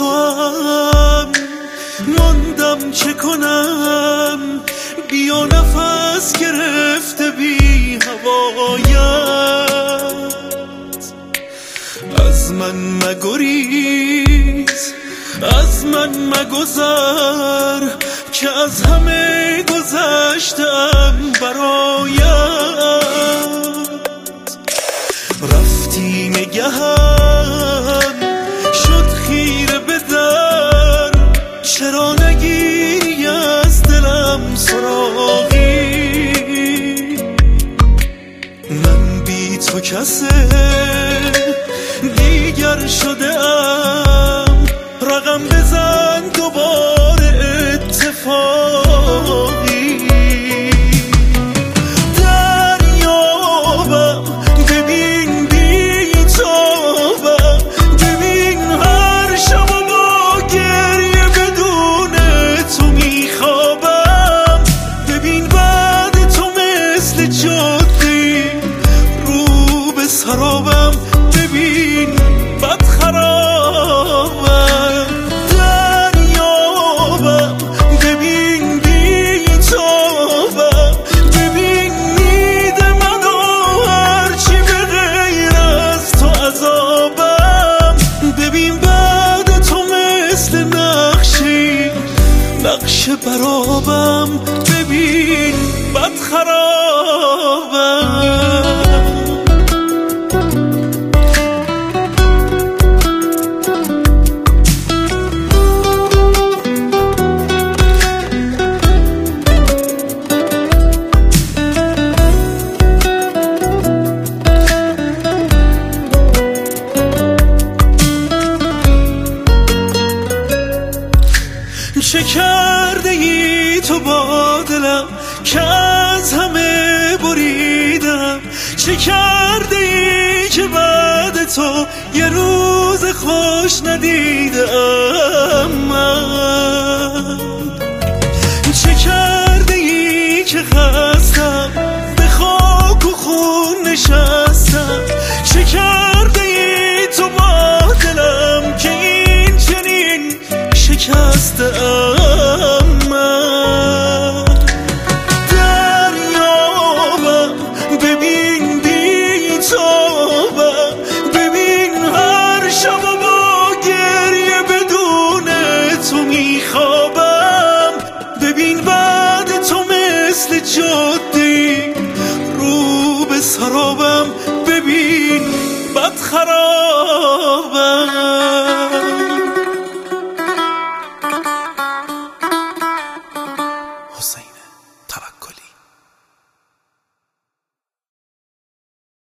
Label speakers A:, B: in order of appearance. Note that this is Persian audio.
A: توام ماندم چه کنم بیا نفس گرفته بی هوایت از من مگریز از من مگذر که از همه گذشتم برایت رفتی نگهم شد خیره به در چرا نگیری از دلم سراغی من بی تو کسه دیگر شده ام رقم بزن دوباره اتفاقی دریابم ببین بی تابم ببین هر شب و با گریه بدون تو میخوابم ببین بعد تو مثل جادی رو به سرابم ببین بد خرابم دریابم ببین بی تابم ببین نید منو هرچی به غیر از تو عذابم ببین بعد تو مثل نقش برابم ببین بد خرابم چه کرده ای تو با دلم که از همه بریدم چه کرده ای که بعد تو یه روز خوش ندیدم من چه کرده ای که خستم به خاک و خون نشستم چه کرده ای تو با دلم که این چنین شکستم من دریابم ببین بی تابم ببین هر شب و با گریه بدون تو میخوابم ببین بعد تو مثل جادی رو به سرابم ببین بد خرابم